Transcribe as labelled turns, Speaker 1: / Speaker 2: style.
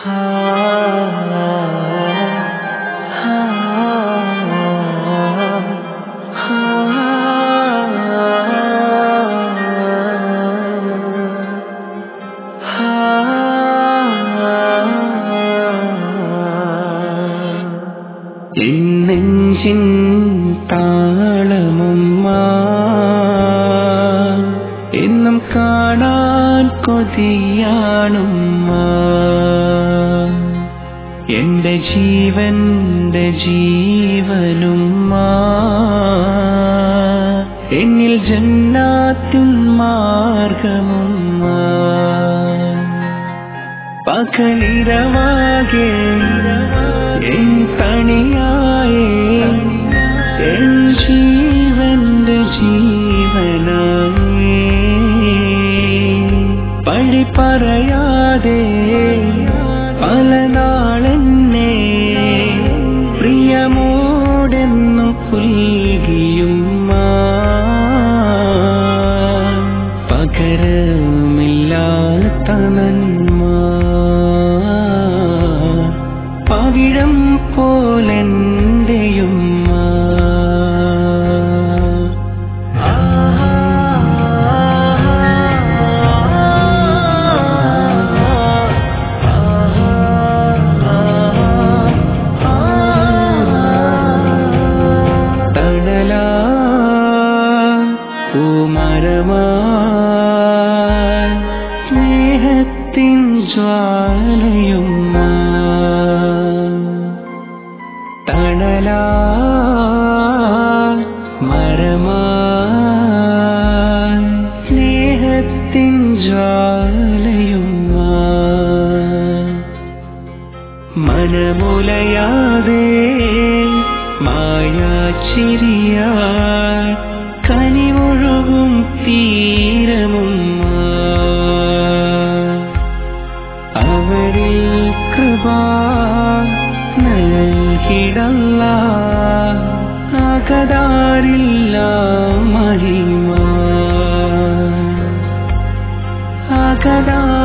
Speaker 1: നെഞ്ചിൻ താളമുമ്മ എന്നും കാണാൻ കൊതിയാണുമ്മ. എന്റെ ജീവന്റെ ജീവനുമ്മ, എന്നിൽ ജന്നാത്തിൻ മാർഗമുമ്മ. പകലിരവാകെ എൻ തണിയായേ എൻ ജീവന്റെ ജീവനായേ. പഴി പറയാതെ പല നാളെന്നെ പ്രിയമോടെന്നു പുൽകിയുമ്മ. പകരമില്ലാത്ത നന്മ പവിഴം പോലെന്റെയുമ്മ. തണലാ പൂമരമാ സ്നേഹത്തിൻ ജ്വാലയുമ്മ. തണലാ മരമാ സ്നേഹത്തിൻ ജ്വാലയുമ്മ. മനമുലയാതെ മായാച്ചിരിയാൽ കനിവൊഴുകും തീരമുമ്മ. അവരിൽ കൃപ നൽകിടല്ലാ അകതാരില്ല മഹിമ. അകതാ